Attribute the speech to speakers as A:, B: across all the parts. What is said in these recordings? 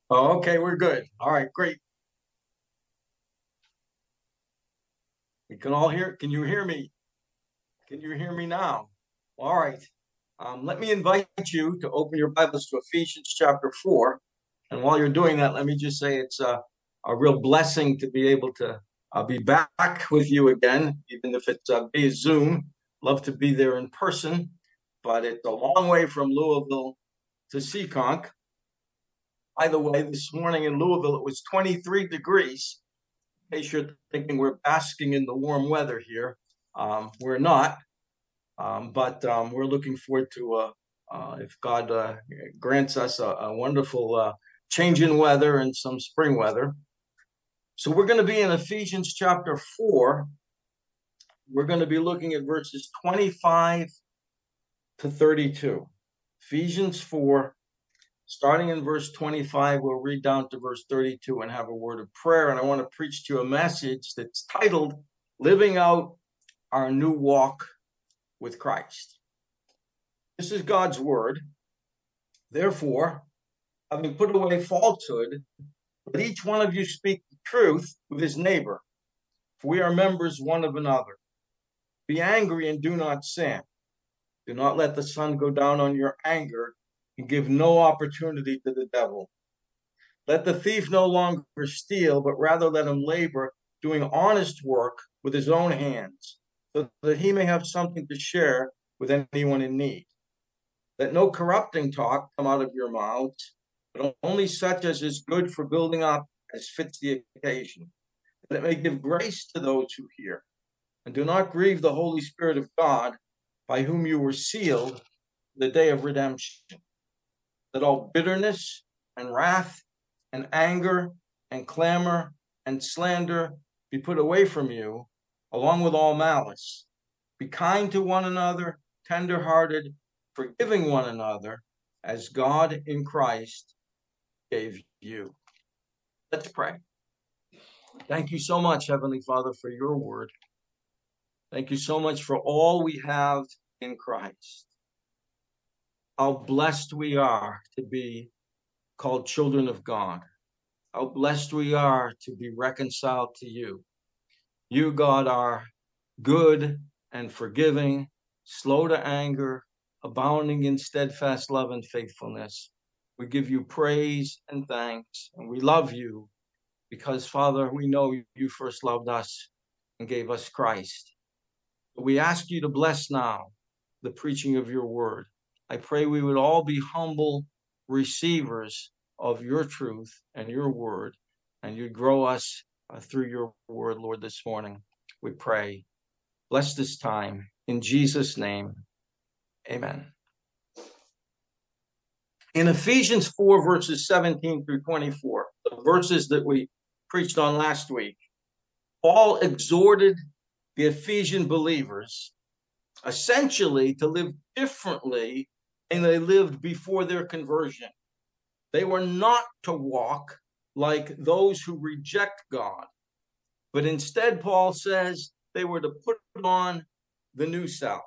A: Oh, okay, we're good. All right, great. We can all hear. Can you hear me? Can you hear me now? All right. Let me invite you to open your Bibles to Ephesians chapter 4. And while you're doing that, let me just say it's a real blessing to be able to be back with you again, even if it's via Zoom. Love to be there in person, but it's a long way from Louisville to Seekonk. By the way, this morning in Louisville, it was 23 degrees. In case you're thinking we're basking in the warm weather here, we're not, but we're looking forward to, if God grants us a wonderful change in weather and some spring weather. So we're going to be in Ephesians chapter 4. We're going to be looking at verses 25 to 32. Ephesians 4, starting in verse 25, we'll read down to verse 32 and have a word of prayer. And I want to preach to you a message that's titled Living Out Our New Walk with Christ. This is God's word. Therefore, having put away falsehood, let each one of you speak the truth with his neighbor, for we are members one of another. Be angry and do not sin. Do not let the sun go down on your anger, and give no opportunity to the devil. Let the thief no longer steal, but rather let him labor, doing honest work with his own hands, so that he may have something to share with anyone in need. Let no corrupting talk come out of your mouths, but only such as is good for building up as fits the occasion, that it may give grace to those who hear. And do not grieve the Holy Spirit of God, by whom you were sealed the day of redemption. Let all bitterness and wrath and anger and clamor and slander be put away from you, along with all malice. Be kind to one another, tender-hearted, forgiving one another, as God in Christ gave you. Let's pray. Thank you so much, Heavenly Father, for your word. Thank you so much for all we have in Christ. How blessed we are to be called children of God. How blessed we are to be reconciled to you. You, God, are good and forgiving, slow to anger, abounding in steadfast love and faithfulness. We give you praise and thanks, and we love you because, Father, we know you first loved us and gave us Christ. We ask you to bless now the preaching of your word. I pray we would all be humble receivers of your truth and your word, and you'd grow us through your word, Lord, this morning. We pray. Bless this time. In Jesus' name, amen. In Ephesians 4, verses 17 through 24, the verses that we preached on last week, Paul exhorted the Ephesian believers essentially to live differently than they lived before their conversion. They were not to walk like those who reject God, but instead, Paul says, they were to put on the new self.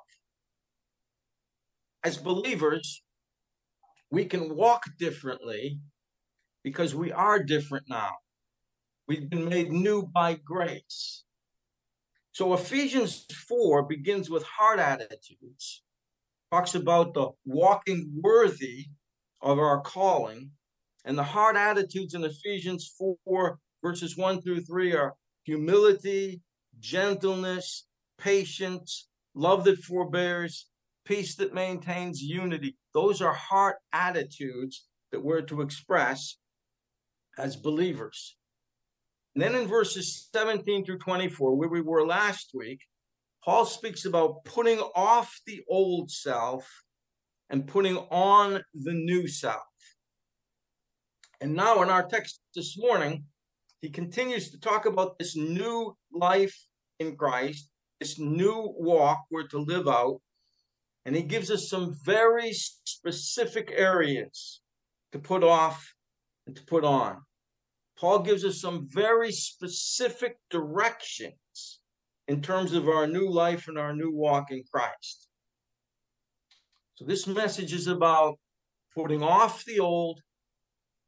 A: As believers, we can walk differently because we are different now. We've been made new by grace. So Ephesians 4 begins with heart attitudes, talks about the walking worthy of our calling, and the heart attitudes in Ephesians 4, verses 1 through 3 are humility, gentleness, patience, love that forbears, peace that maintains unity. Those are heart attitudes that we're to express as believers. And then in verses 17 through 24, where we were last week, Paul speaks about putting off the old self and putting on the new self. And now in our text this morning, he continues to talk about this new life in Christ, this new walk we're to live out. And he gives us some very specific areas to put off and to put on. Paul gives us some very specific directions in terms of our new life and our new walk in Christ. So this message is about putting off the old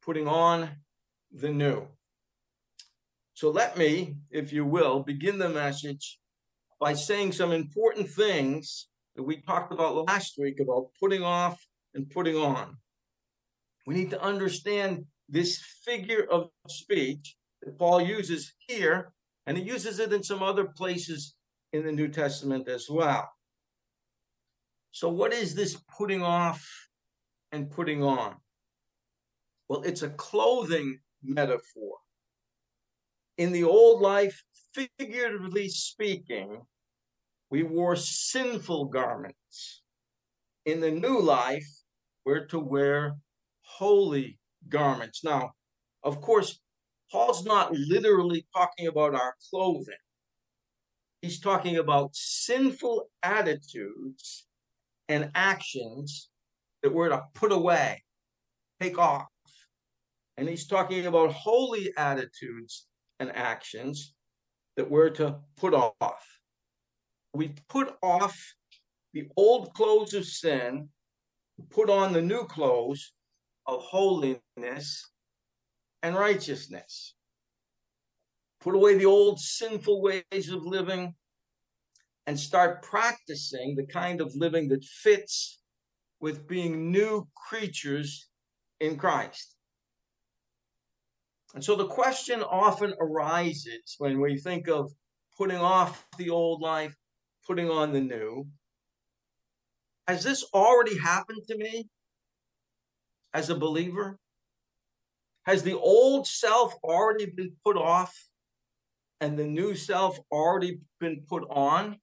A: putting on the new. So let me, if you will, begin the message by saying some important things that we talked about last week about putting off and putting on. We need to understand this figure of speech that Paul uses here, and he uses it in some other places in the New Testament as well. So what is this putting off and putting on? Well, it's a clothing metaphor. In the old life, figuratively speaking, we wore sinful garments. In the new life, we're to wear holy garments. Now, of course, Paul's not literally talking about our clothing. He's talking about sinful attitudes and actions that we're to put away, take off. And he's talking about holy attitudes and actions that we're to put off. We put off the old clothes of sin, put on the new clothes of holiness and righteousness. Put away the old sinful ways of living and start practicing the kind of living that fits with being new creatures in Christ. And so the question often arises when we think of putting off the old life, putting on the new. Has this already happened to me as a believer? Has the old self already been put off and the new self already been put on?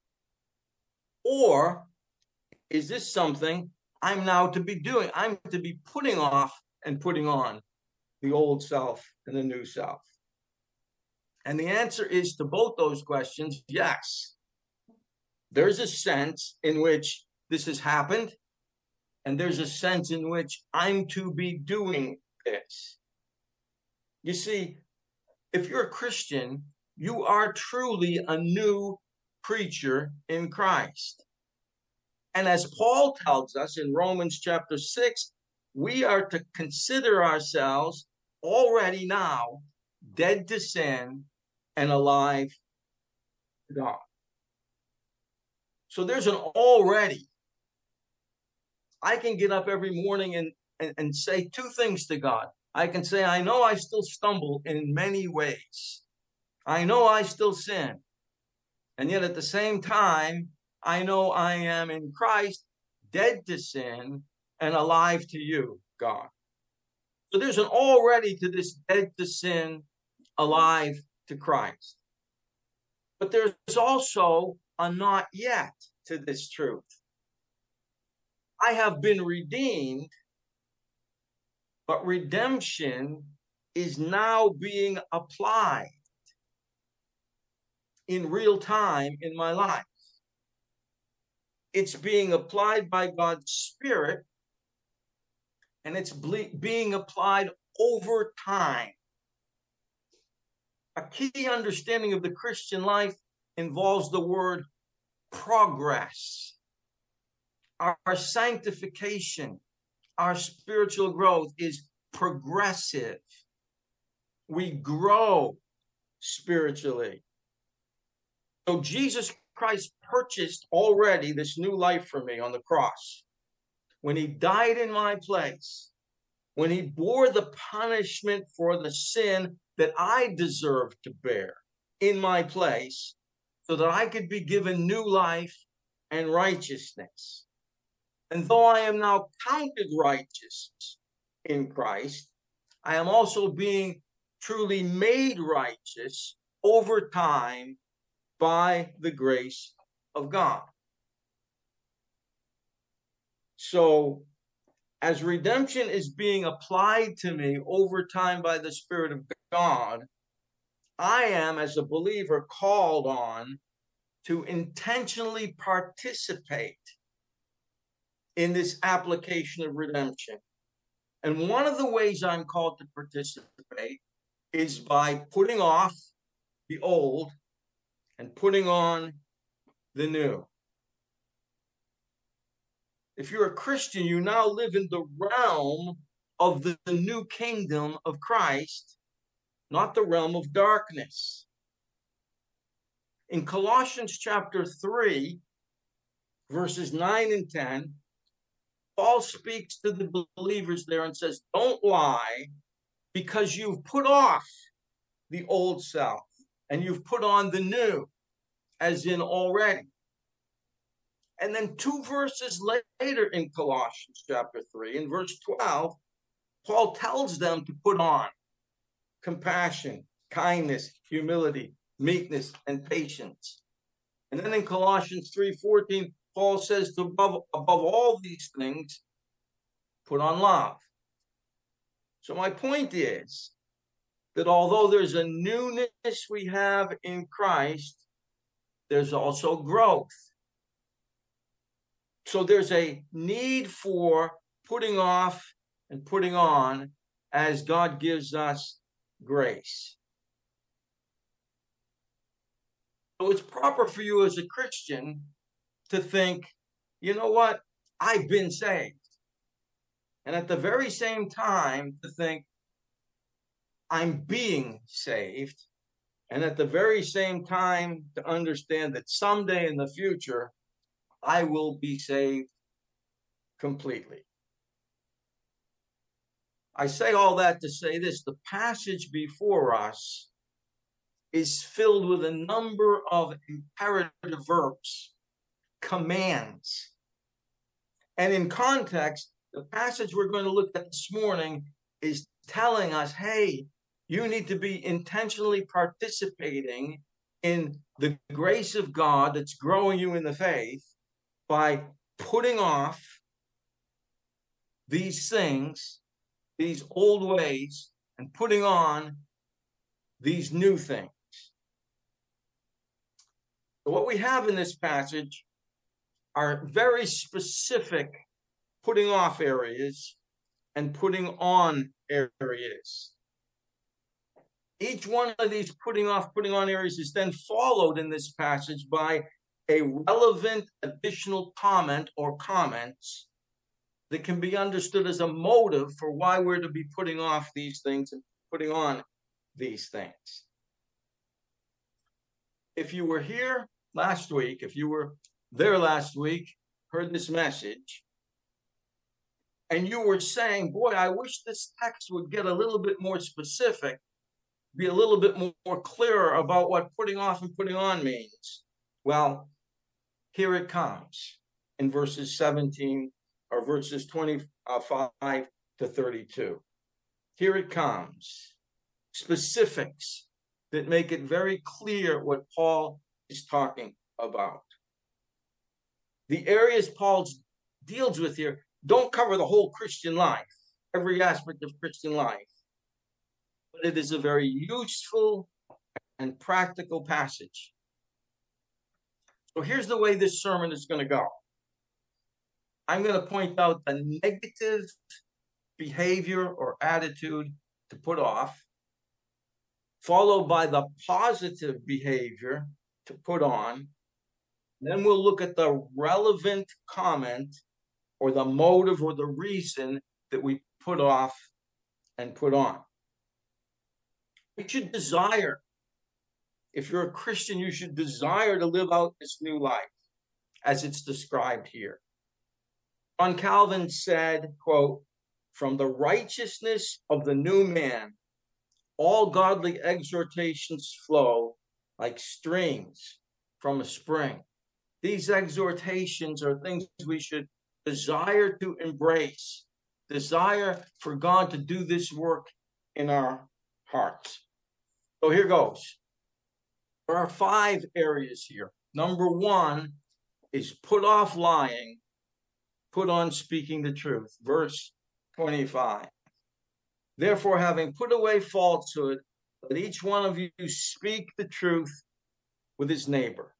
A: Or is this something I'm now to be doing? I'm to be putting off and putting on the old self and the new self. And the answer is to both those questions, yes. There's a sense in which this has happened, and there's a sense in which I'm to be doing this. You see, if you're a Christian, you are truly a new creature in Christ. And as Paul tells us in Romans chapter 6, we are to consider ourselves already now dead to sin and alive to God. So there's an already. I can get up every morning and say two things to God. I can say, I know I still stumble in many ways. I know I still sin. And yet at the same time, I know I am in Christ, dead to sin and alive to you, God. So there's an already to this dead to sin, alive to Christ. But there's also a not yet to this truth. I have been redeemed, but redemption is now being applied in real time in my life. It's being applied by God's Spirit, and it's being applied over time. A key understanding of the Christian life involves the word progress. Our sanctification, our spiritual growth is progressive. We grow spiritually. So Jesus Christ purchased already this new life for me on the cross. When he died in my place, when he bore the punishment for the sin that I deserved to bear in my place, so that I could be given new life and righteousness. And though I am now counted righteous in Christ, I am also being truly made righteous over time by the grace of God. So, as redemption is being applied to me over time by the Spirit of God, I am, as a believer, called on to intentionally participate in this application of redemption. And one of the ways I'm called to participate is by putting off the old and putting on the new. If you're a Christian, you now live in the realm of the new kingdom of Christ, not the realm of darkness. In Colossians chapter 3, verses 9 and 10, Paul speaks to the believers there and says, don't lie, because you've put off the old self and you've put on the new, as in already. And then 2 verses later in Colossians chapter 3, in verse 12, Paul tells them to put on compassion, kindness, humility, meekness, and patience. And then in Colossians 3:14, Paul says to above all these things, put on love. So my point is that although there's a newness we have in Christ, there's also growth. So there's a need for putting off and putting on as God gives us grace. So it's proper for you as a Christian to think, you know what? I've been saved. And at the very same time to think, I'm being saved. And at the very same time to understand that someday in the future, I will be saved completely. I say all that to say this: the passage before us is filled with a number of imperative verbs, commands. And in context, the passage we're going to look at this morning is telling us, hey, you need to be intentionally participating in the grace of God that's growing you in the faith by putting off these things, these old ways, and putting on these new things. So what we have in this passage are very specific putting off areas and putting on areas. Each one of these putting off, putting on areas is then followed in this passage by a relevant additional comment or comments that can be understood as a motive for why we're to be putting off these things and putting on these things. If you were here last week, if you were there last week, heard this message, and you were saying, boy, I wish this text would get a little bit more specific, be a little bit more clearer about what putting off and putting on means. Well, here it comes in verses 17 or verses 25 to 32. Here it comes. Specifics that make it very clear what Paul is talking about. The areas Paul deals with here don't cover the whole Christian life, every aspect of Christian life. But it is a very useful and practical passage. So here's the way this sermon is going to go. I'm going to point out the negative behavior or attitude to put off, followed by the positive behavior to put on. Then we'll look at the relevant comment or the motive or the reason that we put off and put on. We should desire, if you're a Christian, you should desire to live out this new life as it's described here. John Calvin said, quote, "From the righteousness of the new man, all godly exhortations flow like streams from a spring." These exhortations are things we should desire to embrace, desire for God to do this work in our hearts. So here goes. There are 5 areas here. Number 1 is put off lying, put on speaking the truth. Verse 25. Therefore, having put away falsehood, let each one of you speak the truth with his neighbor.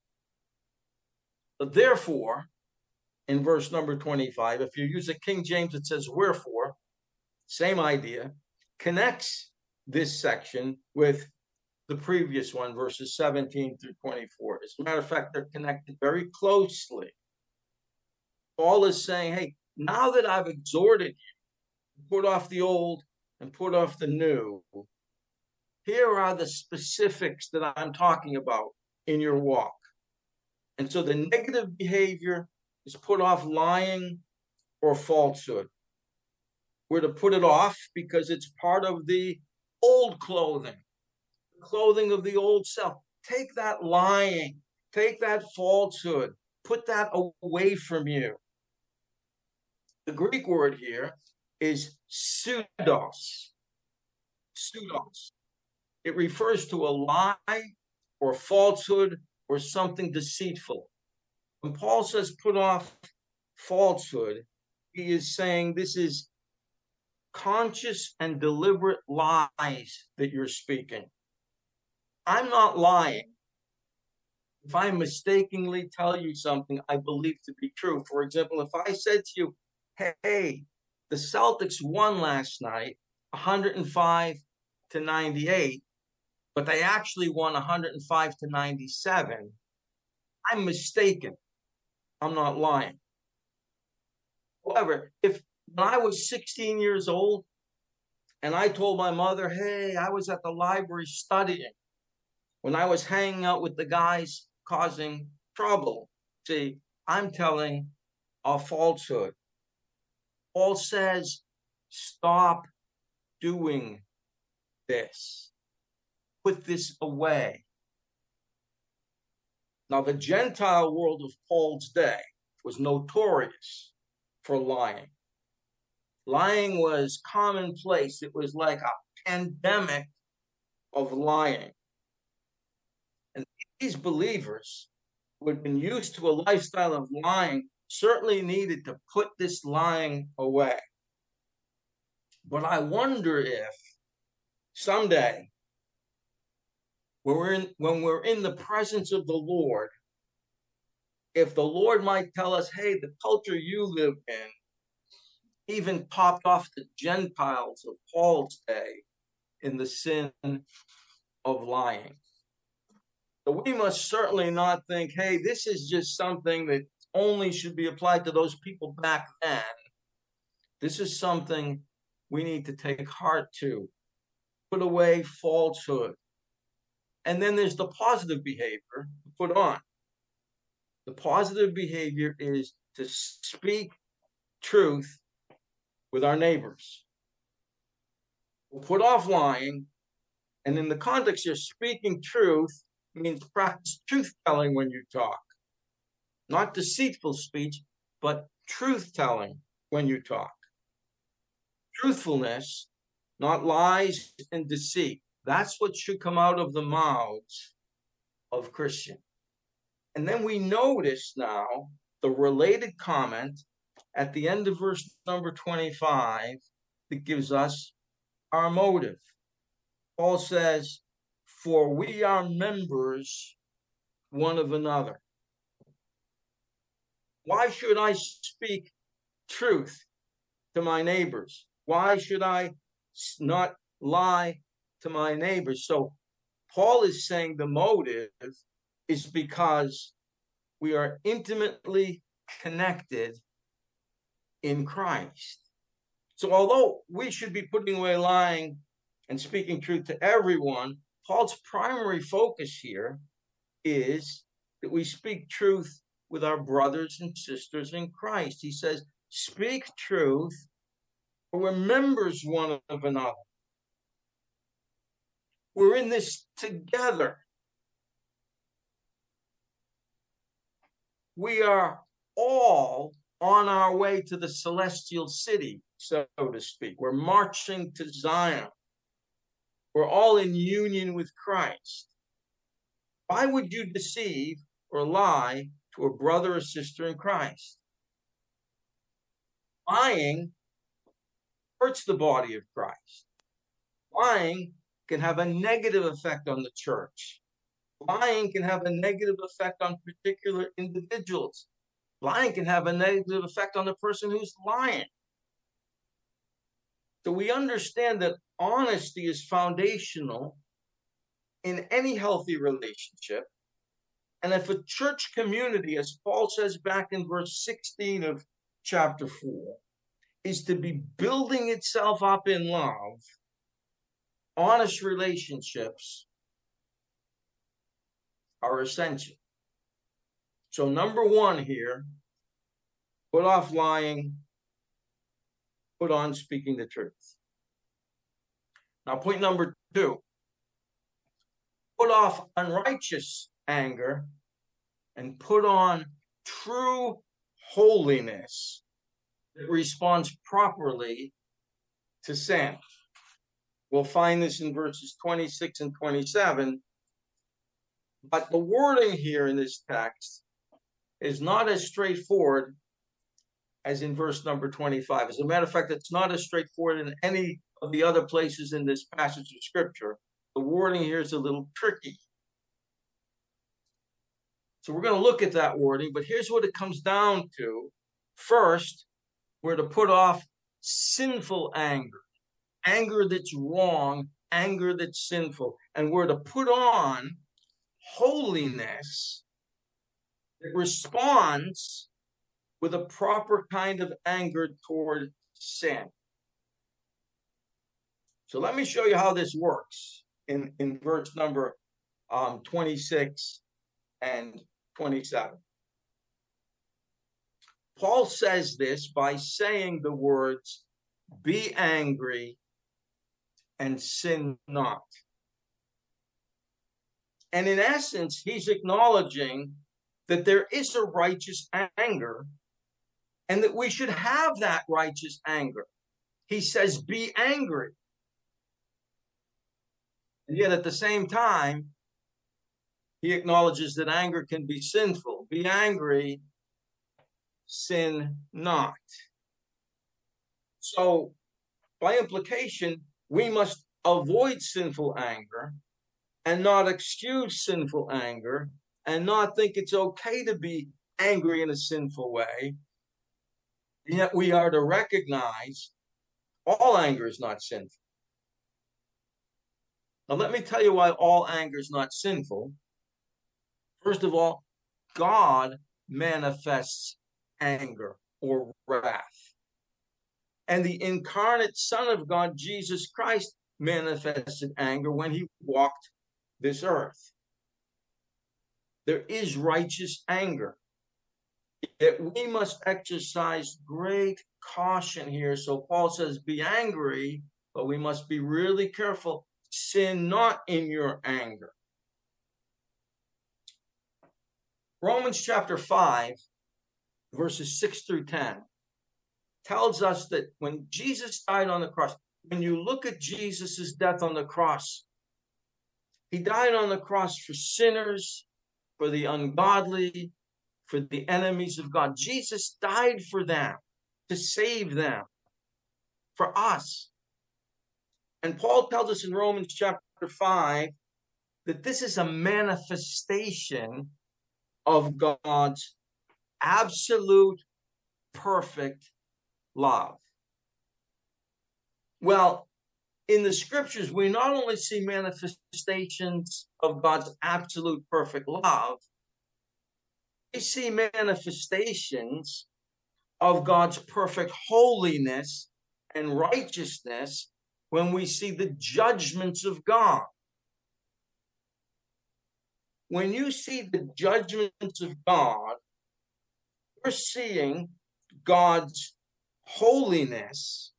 A: But therefore, in verse number 25, if you use a King James, it says wherefore, same idea, connects this section with the previous one, verses 17 through 24. As a matter of fact, they're connected very closely. Paul is saying, hey, now that I've exhorted you, put off the old and put off the new. Here are the specifics that I'm talking about in your walk. And so the negative behavior is put off lying or falsehood. We're to put it off because it's part of the old clothing, the clothing of the old self. Take that lying, take that falsehood, put that away from you. The Greek word here is pseudos. Pseudos. It refers to a lie or falsehood or something deceitful. When Paul says put off falsehood, he is saying this is conscious and deliberate lies that you're speaking. I'm not lying. If I mistakenly tell you something I believe to be true, for example, if I said to you, hey, the Celtics won last night 105-98, but they actually won 105-97, I'm mistaken. I'm not lying. However, if when I was 16 years old and I told my mother, hey, I was at the library studying, when I was hanging out with the guys causing trouble, see, I'm telling a falsehood. Paul says, stop doing this. Put this away. Now, the Gentile world of Paul's day was notorious for lying. Lying was commonplace. It was like a pandemic of lying. And these believers who had been used to a lifestyle of lying certainly needed to put this lying away. But I wonder if someday, when we're in the presence of the Lord, if the Lord might tell us, hey, the culture you live in even topped off the Gentiles of Paul's day in the sin of lying. So we must certainly not think, hey, this is just something that only should be applied to those people back then. This is something we need to take heart to. Put away falsehood. And then there's the positive behavior to put on. The positive behavior is to speak truth with our neighbors. We'll put off lying, and in the context you're speaking truth means practice truth-telling when you talk. Not deceitful speech, but truth-telling when you talk. Truthfulness, not lies and deceit. That's what should come out of the mouths of Christians. And then we notice now the related comment at the end of verse number 25 that gives us our motive. Paul says, for we are members one of another. Why should I speak truth to my neighbors? Why should I not lie to my neighbors? So Paul is saying the motive is because we are intimately connected in Christ. So although we should be putting away lying and speaking truth to everyone, Paul's primary focus here is that we speak truth with our brothers and sisters in Christ. He says, speak truth, for we're members one of another. We're in this together. We are all on our way to the celestial city, so to speak. We're marching to Zion. We're all in union with Christ. Why would you deceive or lie to a brother or sister in Christ? Lying hurts the body of Christ. Lying can have a negative effect on the church. Lying can have a negative effect on particular individuals. Lying can have a negative effect on the person who's lying. So we understand that honesty is foundational in any healthy relationship. And if a church community, as Paul says back in verse 16 of chapter 4, is to be building itself up in love, honest relationships are essential. So number one here, put off lying, put on speaking the truth. Now, point number two, put off unrighteous anger and put on true holiness that responds properly to sin. We'll find this in verses 26 and 27. But the wording here in this text is not as straightforward as in verse number 25. As a matter of fact, it's not as straightforward in any of the other places in this passage of scripture. The wording here is a little tricky. So we're going to look at that wording, but here's what it comes down to. First, we're to put off sinful anger, anger that's wrong, anger that's sinful, and we're to put on holiness that responds with a proper kind of anger toward sin. So let me show you how this works in verse number 26 and 27. Paul says this by saying the words, "Be angry and sin not." And in essence, he's acknowledging that there is a righteous anger and that we should have that righteous anger. He says, be angry. And yet at the same time, he acknowledges that anger can be sinful. Be angry, sin not. So by implication, we must avoid sinful anger and not excuse sinful anger and not think it's okay to be angry in a sinful way. Yet we are to recognize all anger is not sinful. Now, let me tell you why all anger is not sinful. First of all, God manifests anger or wrath. And the incarnate Son of God, Jesus Christ, manifested anger when he walked this earth. There is righteous anger. Yet we must exercise great caution here. So Paul says, be angry, but we must be really careful. Sin not in your anger. Romans chapter 5, verses 6 through 10, tells us that when Jesus died on the cross, when you look at Jesus' death on the cross, he died on the cross for sinners, for the ungodly, for the enemies of God. Jesus died for them, to save them, for us. And Paul tells us in Romans chapter 5 that this is a manifestation of God's absolute, perfect love. Well, in the scriptures, we not only see manifestations of God's absolute perfect love, we see manifestations of God's perfect holiness and righteousness when we see the judgments of God. When you see the judgments of God, you're seeing God's holiness.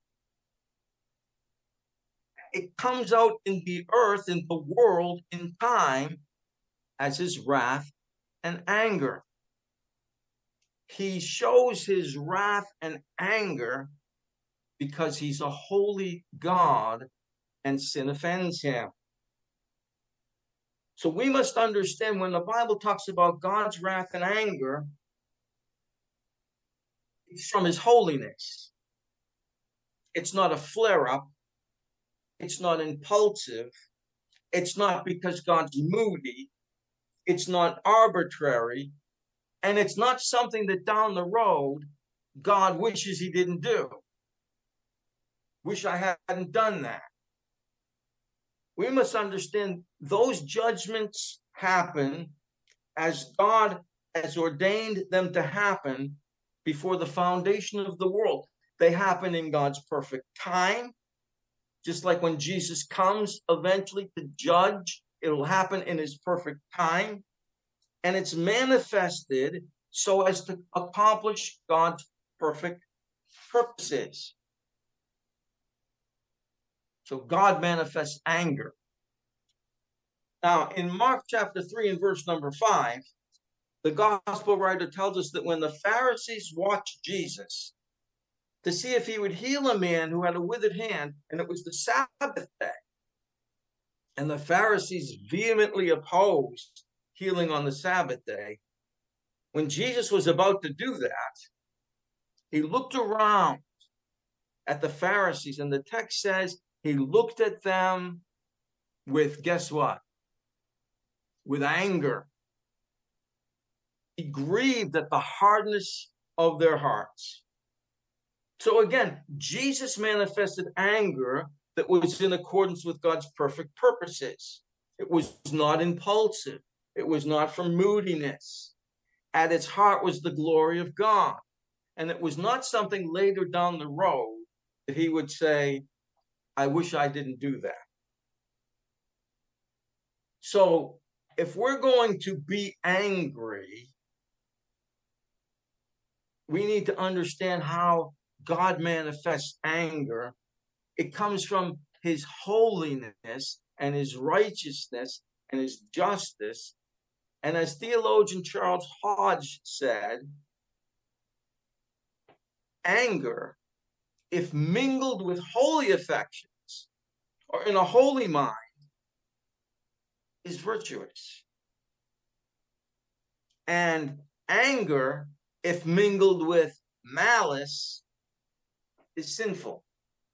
A: It comes out in the earth, in the world, in time, as his wrath and anger. He shows his wrath and anger because he's a holy God and sin offends him. So we must understand when the Bible talks about God's wrath and anger, it's from his holiness. It's not a flare-up. It's not impulsive. It's not because God's moody. It's not arbitrary. And it's not something that down the road God wishes he didn't do. Wish I hadn't done that. We must understand those judgments happen as God has ordained them to happen before the foundation of the world. They happen in God's perfect time. Just like when Jesus comes eventually to judge, it will happen in his perfect time. And it's manifested so as to accomplish God's perfect purposes. So God manifests anger. Now, in Mark chapter 3 and verse number 5, the gospel writer tells us that when the Pharisees watched Jesus to see if he would heal a man who had a withered hand, and it was the Sabbath day, and the Pharisees vehemently opposed healing on the Sabbath day, when Jesus was about to do that, he looked around at the Pharisees, and the text says he looked at them with, guess what? With anger. He grieved at the hardness of their hearts. So again, Jesus manifested anger that was in accordance with God's perfect purposes. It was not impulsive. It was not from moodiness. At its heart was the glory of God. And it was not something later down the road that he would say, I wish I didn't do that. So if we're going to be angry, we need to understand how God manifests anger. It comes from his holiness and his righteousness and his justice. And as theologian Charles Hodge said, anger, if mingled with holy affections or in a holy mind, is virtuous. And anger, if mingled with malice, is sinful.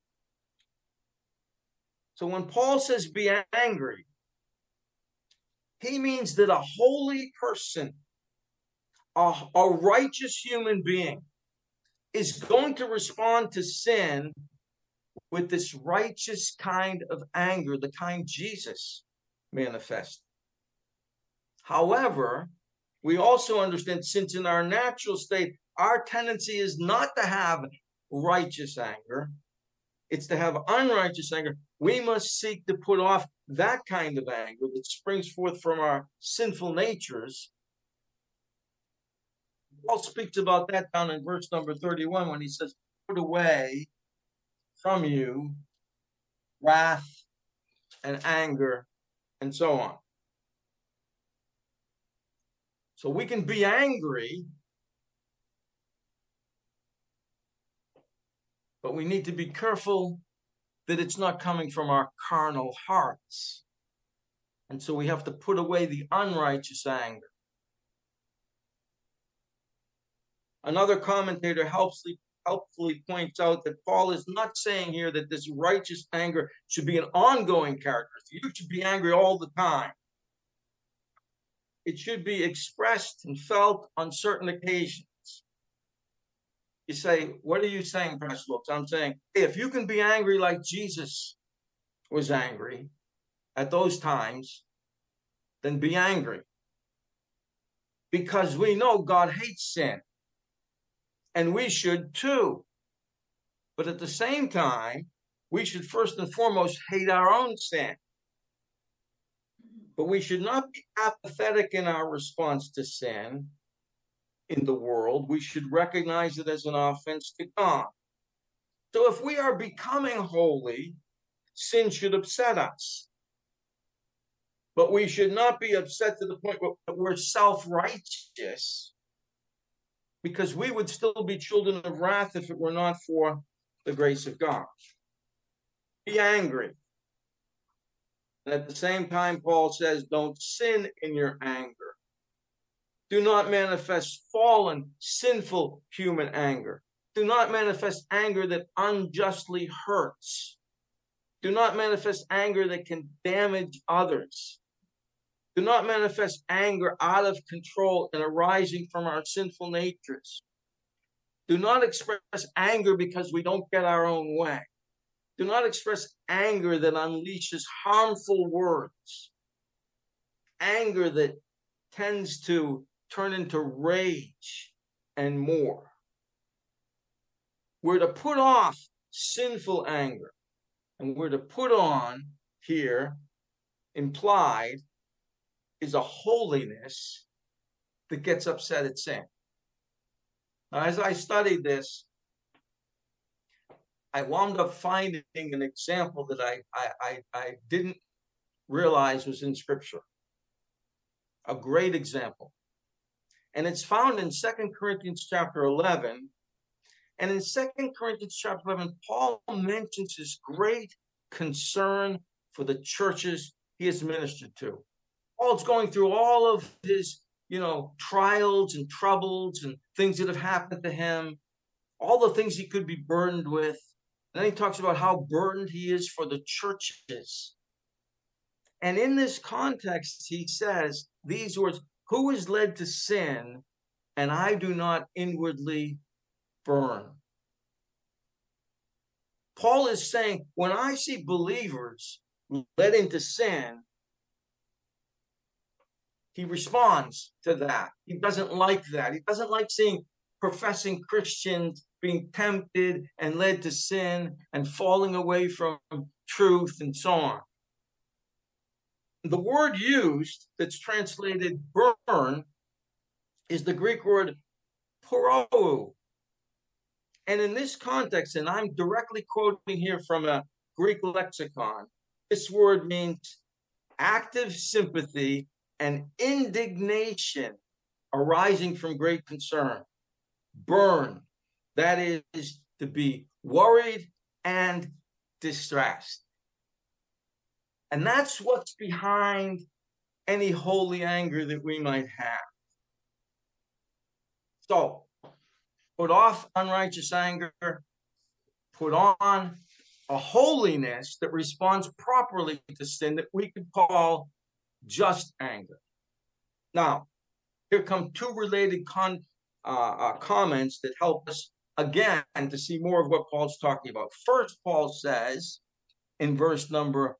A: So when Paul says be angry, he means that a holy person, a righteous human being, is going to respond to sin with this righteous kind of anger, the kind Jesus manifested. However, we also understand, since in our natural state, our tendency is not to have righteous anger, it's to have unrighteous anger. We must seek to put off that kind of anger that springs forth from our sinful natures. Paul speaks about that down in verse number 31 when he says, put away from you wrath and anger and so on. So we can be angry, but we need to be careful that it's not coming from our carnal hearts. And so we have to put away the unrighteous anger. Another commentator helpfully points out that Paul is not saying here that this righteous anger should be an ongoing character. You should be angry all the time. It should be expressed and felt on certain occasions. You say, what are you saying, Pastor Lopes? I'm saying, hey, if you can be angry like Jesus was angry at those times, then be angry. Because we know God hates sin. And we should too. But at the same time, we should first and foremost hate our own sin. But we should not be apathetic in our response to sin in the world. We should recognize it as an offense to God. So if we are becoming holy, sin should upset us. But we should not be upset to the point where we're self-righteous, because we would still be children of wrath if it were not for the grace of God. Be angry. And at the same time, Paul says, don't sin in your anger. Do not manifest fallen, sinful human anger. Do not manifest anger that unjustly hurts. Do not manifest anger that can damage others. Do not manifest anger out of control and arising from our sinful natures. Do not express anger because we don't get our own way. Do not express anger that unleashes harmful words. Anger that tends to turn into rage and more. We're to put off sinful anger. And we're to put on here, implied, is a holiness that gets upset at sin. Now, as I studied this, I wound up finding an example that I didn't realize was in Scripture. A great example. And it's found in 2 Corinthians chapter 11. And in 2 Corinthians chapter 11, Paul mentions his great concern for the churches he has ministered to. Paul's going through all of his, trials and troubles and things that have happened to him, all the things he could be burdened with. And then he talks about how burdened he is for the churches. And in this context, he says these words, "Who is led to sin, and I do not inwardly burn?" Paul is saying, when I see believers led into sin, he responds to that. He doesn't like that. He doesn't like seeing professing Christians being tempted and led to sin and falling away from truth and so on. The word used that's translated burn is the Greek word porou. And in this context, and I'm directly quoting here from a Greek lexicon, this word means active sympathy and indignation arising from great concern. Burn, that is to be worried and distressed. And that's what's behind any holy anger that we might have. So, put off unrighteous anger, put on a holiness that responds properly to sin that we could call just anger. Now, here come two related comments that help us, again, to see more of what Paul's talking about. First, Paul says in verse number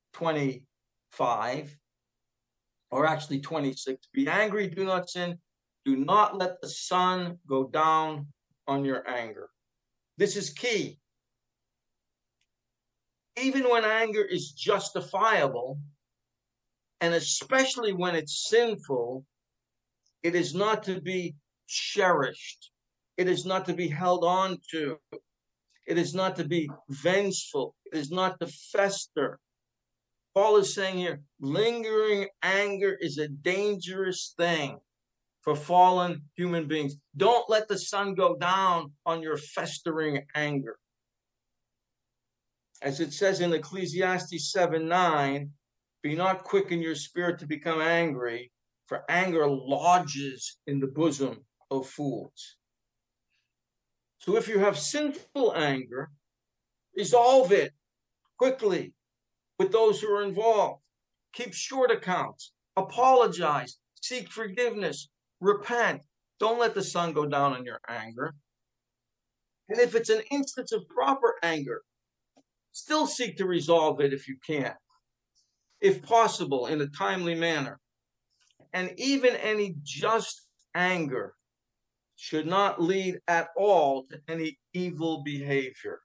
A: 25, or actually 26, "Be angry, do not sin. Do not let the sun go down on your anger." This is key. Even when anger is justifiable, and especially when it's sinful, it is not to be cherished. It is not to be held on to. It is not to be vengeful. It is not to fester. Paul is saying here, lingering anger is a dangerous thing for fallen human beings. Don't let the sun go down on your festering anger. As it says in Ecclesiastes 7:9, "Be not quick in your spirit to become angry, for anger lodges in the bosom of fools." So if you have sinful anger, resolve it quickly with those who are involved. Keep short accounts. Apologize. Seek forgiveness. Repent. Don't let the sun go down on your anger. And if it's an instance of proper anger, still seek to resolve it if you can, if possible, in a timely manner. And even any just anger should not lead at all to any evil behavior.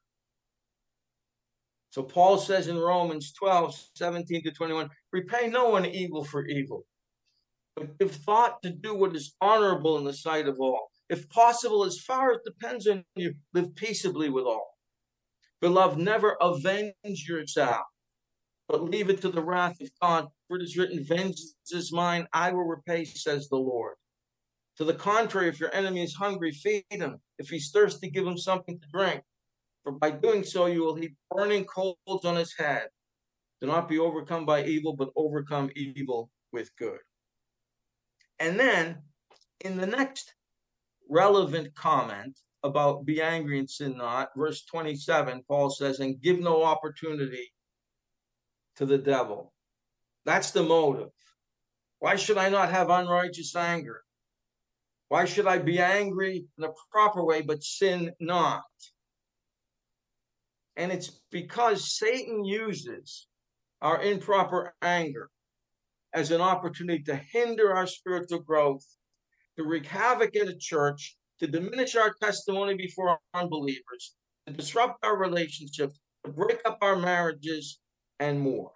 A: So Paul says in Romans 12:17-21, "Repay no one evil for evil, but give thought to do what is honorable in the sight of all. If possible, as far as depends on you, live peaceably with all. Beloved, never avenge yourself, but leave it to the wrath of God. For it is written, 'Vengeance is mine, I will repay,' says the Lord. To the contrary, if your enemy is hungry, feed him. If he's thirsty, give him something to drink. For by doing so, you will heap burning coals on his head. Do not be overcome by evil, but overcome evil with good." And then, in the next relevant comment about be angry and sin not, verse 27, Paul says, "And give no opportunity to the devil." That's the motive. Why should I not have unrighteous anger? Why should I be angry in a proper way, but sin not? And it's because Satan uses our improper anger as an opportunity to hinder our spiritual growth, to wreak havoc in a church, to diminish our testimony before unbelievers, to disrupt our relationships, to break up our marriages, and more.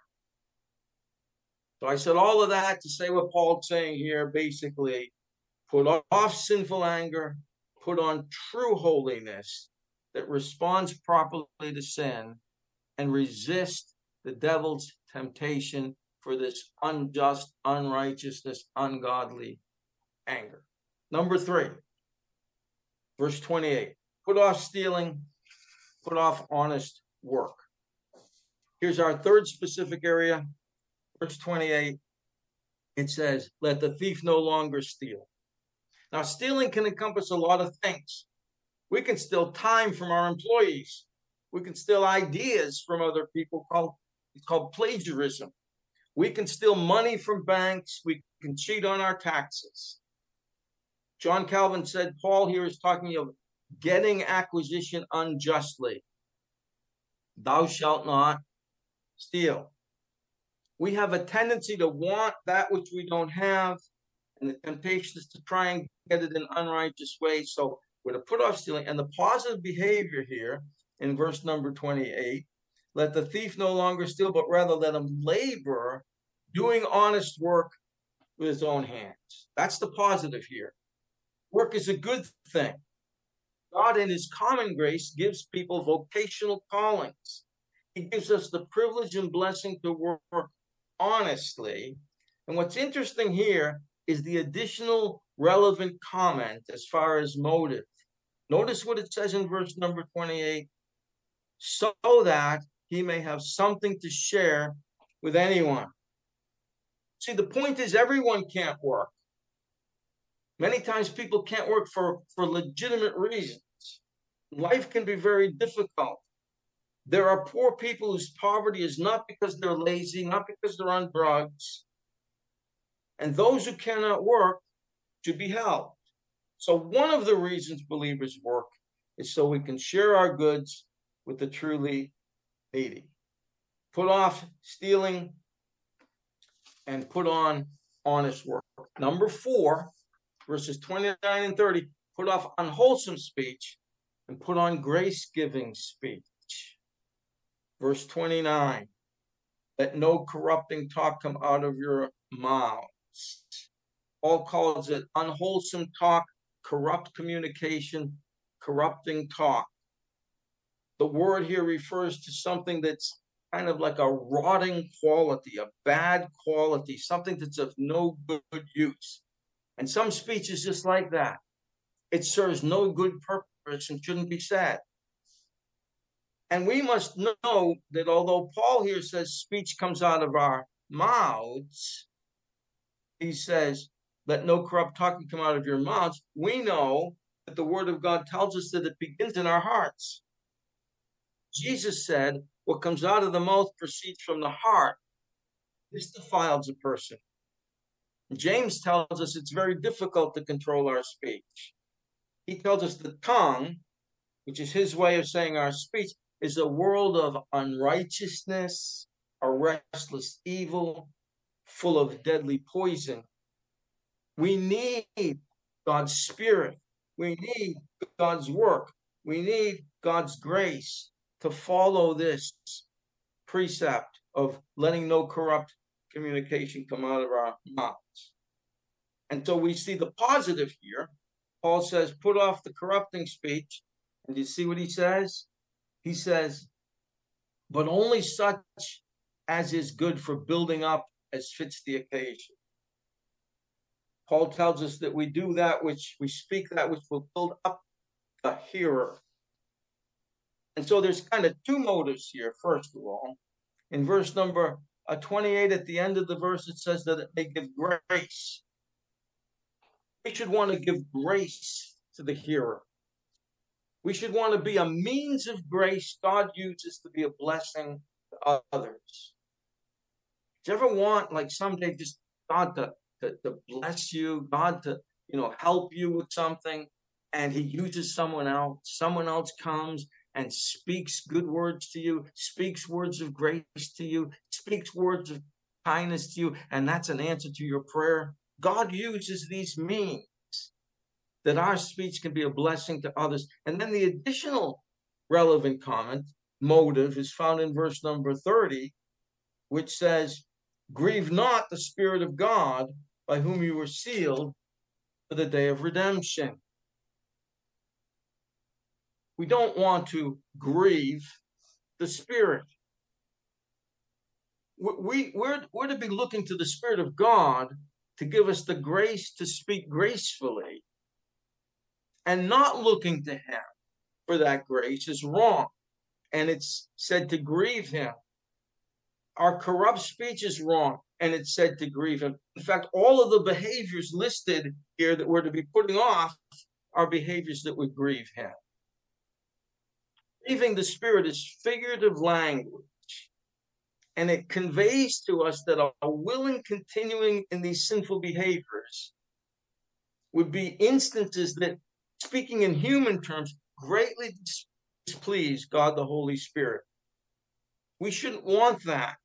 A: So I said all of that to say what Paul's saying here, basically, put off sinful anger, put on true holiness that responds properly to sin, and resist the devil's temptation for this unjust, unrighteousness, ungodly anger. Number 3, verse 28. Put off stealing, put off honest work. Here's our third specific area. Verse 28, it says, let the thief no longer steal. Now, stealing can encompass a lot of things. We can steal time from our employees. We can steal ideas from other people. It's called plagiarism. We can steal money from banks. We can cheat on our taxes. John Calvin said Paul here is talking of getting acquisition unjustly. Thou shalt not steal. We have a tendency to want that which we don't have, and the temptation is to try and get it in unrighteous ways. So we're to put off stealing. And the positive behavior here in verse number 28, let the thief no longer steal, but rather let him labor, doing honest work with his own hands. That's the positive here. Work is a good thing. God, in his common grace, gives people vocational callings. He gives us the privilege and blessing to work honestly. And what's interesting here is the additional relevant comment as far as motive. Notice what it says in verse number 28, so that he may have something to share with anyone. See, the point is everyone can't work. Many times people can't work for legitimate reasons. Life can be very difficult. There are poor people whose poverty is not because they're lazy, not because they're on drugs. And those who cannot work should be helped. So one of the reasons believers work is so we can share our goods with the truly needy. Put off stealing and put on honest work. Number 4, verses 29 and 30, put off unwholesome speech and put on grace-giving speech. Verse 29, let no corrupting talk come out of your mouths. Paul calls it unwholesome talk, corrupt communication, corrupting talk. The word here refers to something that's kind of like a rotting quality, a bad quality, something that's of no good use. And some speech is just like that. It serves no good purpose and shouldn't be said. And we must know that although Paul here says speech comes out of our mouths, he says, let no corrupt talking come out of your mouths. We know that the word of God tells us that it begins in our hearts. Jesus said, what comes out of the mouth proceeds from the heart. This defiles a person. James tells us it's very difficult to control our speech. He tells us the tongue, which is his way of saying our speech, is a world of unrighteousness, a restless evil, full of deadly poison. We need God's Spirit. We need God's work. We need God's grace to follow this precept of letting no corrupt communication come out of our mouths. And so we see the positive here. Paul says, put off the corrupting speech. And you see what he says? He says, but only such as is good for building up as fits the occasion. Paul tells us that we do that which we speak that which will build up the hearer. And so there's kind of 2 motives here, first of all. In verse number 28, at the end of the verse, it says that it may give grace. We should want to give grace to the hearer. We should want to be a means of grace God uses to be a blessing to others. Do you ever want, like someday, just God to bless you, God to, help you with something, and he uses someone else. Someone else comes and speaks good words to you, speaks words of grace to you, speaks words of kindness to you, and that's an answer to your prayer. God uses these means. that our speech can be a blessing to others. And then the additional relevant comment, motive, is found in verse number 30, which says, grieve not the Spirit of God, by whom you were sealed for the day of redemption. We don't want to grieve the Spirit. We're to be looking to the Spirit of God to give us the grace to speak gracefully, and not looking to Him for that grace is wrong. And it's said to grieve Him. Our corrupt speech is wrong, and it's said to grieve Him. In fact, all of the behaviors listed here that we're to be putting off are behaviors that would grieve Him. Grieving the Spirit is figurative language, and it conveys to us that a willing continuing in these sinful behaviors would be instances that, speaking in human terms, greatly displease God the Holy Spirit. We shouldn't want that.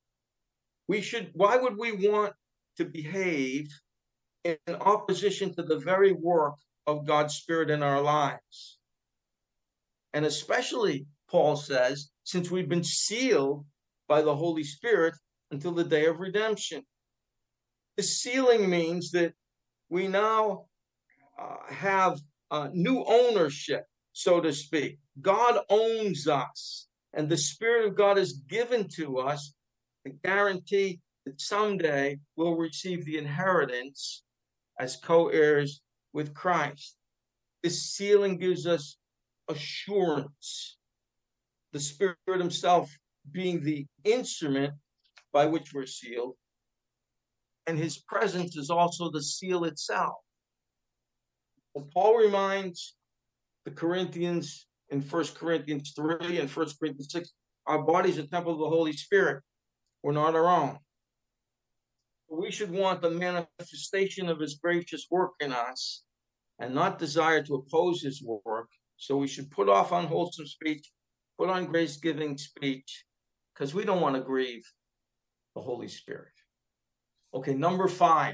A: Why would we want to behave in opposition to the very work of God's Spirit in our lives? And especially, Paul says, since we've been sealed by the Holy Spirit until the day of redemption. The sealing means that we now have new ownership, so to speak. God owns us, and the Spirit of God is given to us to guarantee that someday we'll receive the inheritance as co-heirs with Christ. This sealing gives us assurance. The Spirit Himself being the instrument by which we're sealed, and His presence is also the seal itself. Well, Paul reminds the Corinthians in 1 Corinthians 3 and 1 Corinthians 6, our body is a temple of the Holy Spirit. We're not our own. We should want the manifestation of His gracious work in us and not desire to oppose His work. So we should put off unwholesome speech, put on grace-giving speech, because we don't want to grieve the Holy Spirit. Okay, number 5.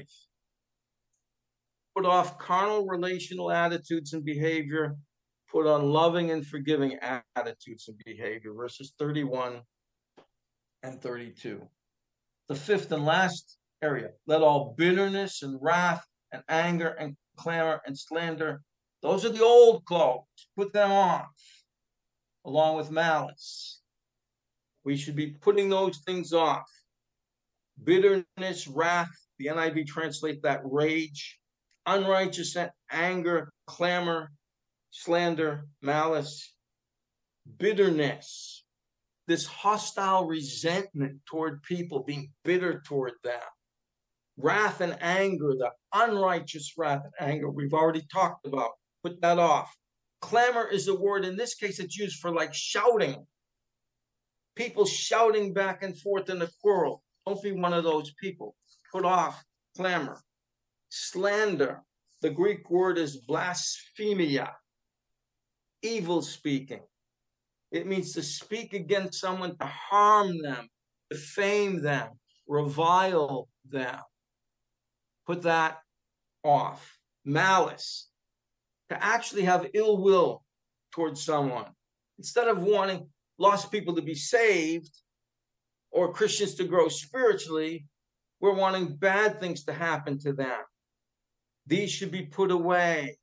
A: Put off carnal relational attitudes and behavior. Put on loving and forgiving attitudes and behavior. Verses 31 and 32. The fifth and last area. Let all bitterness and wrath and anger and clamor and slander, those are the old clothes. Put them off, along with malice. We should be putting those things off. Bitterness, wrath, the NIV translates that rage, unrighteous anger, clamor, slander, malice, bitterness, this hostile resentment toward people, being bitter toward them. Wrath and anger, the unrighteous wrath and anger we've already talked about. Put that off. Clamor is a word, in this case, it's used for like shouting. People shouting back and forth in a quarrel. Don't be one of those people. Put off clamor. Slander. The Greek word is blasphemia. Evil speaking. It means to speak against someone, to harm them, defame them, revile them. Put that off. Malice. To actually have ill will towards someone. Instead of wanting lost people to be saved or Christians to grow spiritually, we're wanting bad things to happen to them. These should be put away.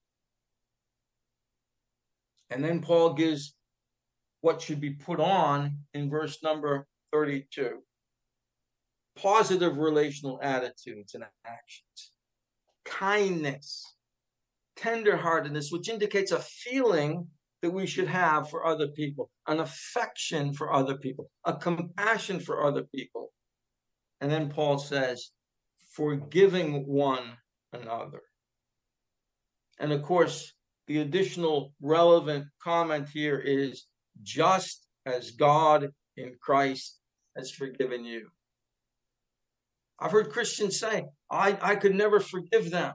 A: And then Paul gives what should be put on in verse number 32. Positive relational attitudes and actions. Kindness. Tenderheartedness, which indicates a feeling that we should have for other people, an affection for other people, a compassion for other people. And then Paul says, forgiving one another. And of course, the additional relevant comment here is, just as God in Christ has forgiven you. I've heard Christians say, I could never forgive them.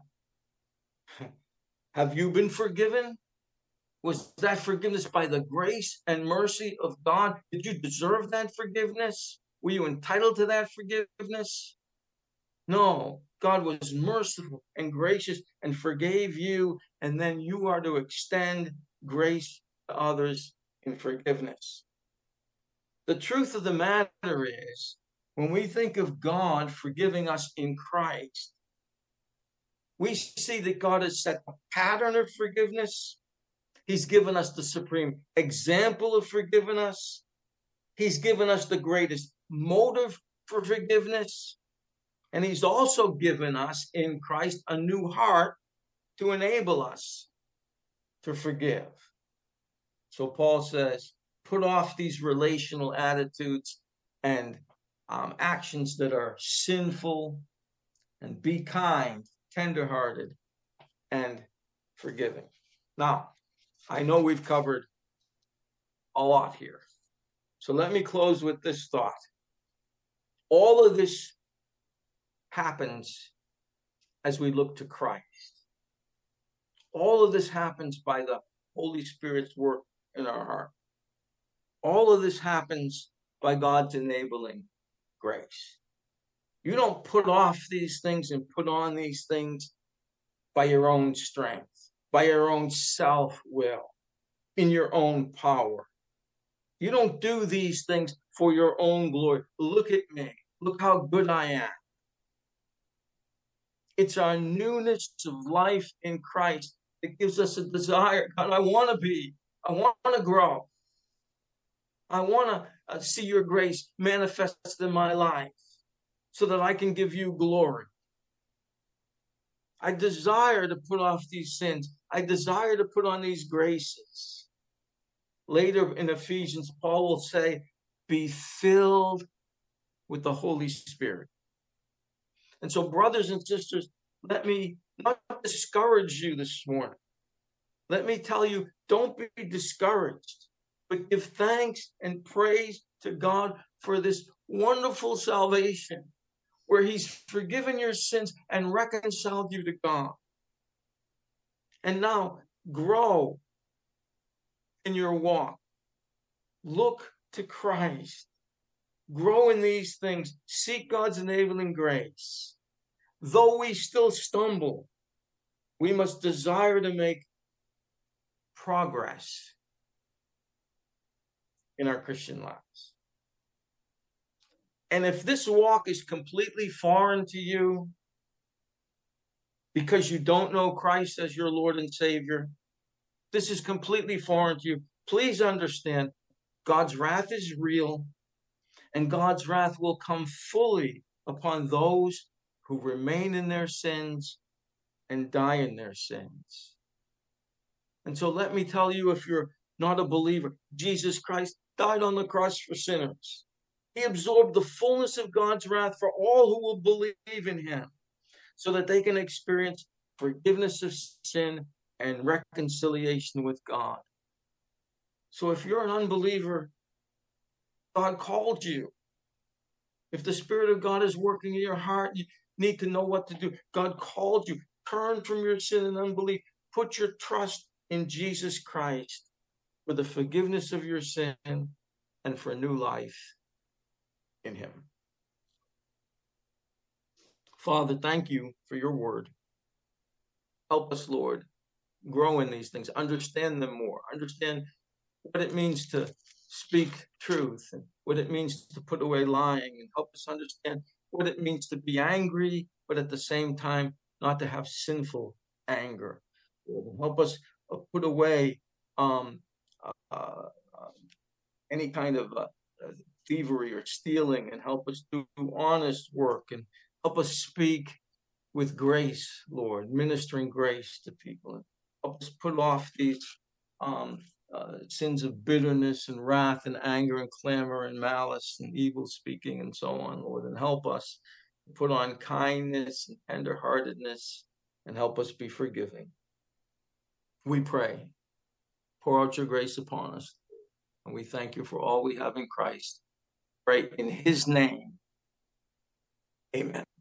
A: Have you been forgiven? Was that forgiveness by the grace and mercy of God? Did you deserve that forgiveness? Were you entitled to that forgiveness? No, God was merciful and gracious and forgave you, and then you are to extend grace to others in forgiveness. The truth of the matter is, when we think of God forgiving us in Christ, we see that God has set a pattern of forgiveness. He's given us the supreme example of forgiving us. He's given us the greatest motive for forgiveness. And he's also given us in Christ a new heart to enable us to forgive. So Paul says, put off these relational attitudes and actions that are sinful, and be kind, tenderhearted, and forgiving. Now, I know we've covered a lot here. So let me close with this thought. All of this happens as we look to Christ. All of this happens by the Holy Spirit's work in our heart. All of this happens by God's enabling grace. You don't put off these things and put on these things by your own strength, by your own self-will, in your own power. You don't do these things for your own glory. Look at me. Look how good I am. It's our newness of life in Christ that gives us a desire. God, I want to be. I want to grow. I want to see your grace manifest in my life so that I can give you glory. I desire to put off these sins. I desire to put on these graces. Later in Ephesians, Paul will say, be filled with the Holy Spirit. And so, brothers and sisters, let me not discourage you this morning. Let me tell you, don't be discouraged, but give thanks and praise to God for this wonderful salvation where he's forgiven your sins and reconciled you to God. And now grow in your walk. Look to Christ. Grow in these things. Seek God's enabling grace. Though we still stumble, we must desire to make progress in our Christian lives. And if this walk is completely foreign to you because you don't know Christ as your Lord and Savior, this is completely foreign to you, please understand God's wrath is real, and God's wrath will come fully upon those who remain in their sins and die in their sins. And so let me tell you, if you're not a believer, Jesus Christ died on the cross for sinners. He absorbed the fullness of God's wrath for all who will believe in him so that they can experience forgiveness of sin and reconciliation with God. So if you're an unbeliever, God called you. If the Spirit of God is working in your heart, you need to know what to do. God called you. Turn from your sin and unbelief. Put your trust in Jesus Christ for the forgiveness of your sin and for new life in him. Father, thank you for your word. Help us, Lord, grow in these things, understand them more, understand what it means to speak truth and what it means to put away lying, and help us understand what it means to be angry, but at the same time, not to have sinful anger. Help us put away any kind of thievery or stealing, and help us do honest work, and help us speak with grace, Lord, ministering grace to people. And help us put off these sins of bitterness and wrath and anger and clamor and malice and evil speaking and so on, Lord, and help us put on kindness and tenderheartedness, and help us be forgiving. We pray, pour out your grace upon us, and we thank you for all we have in Christ. Pray in his name. Amen.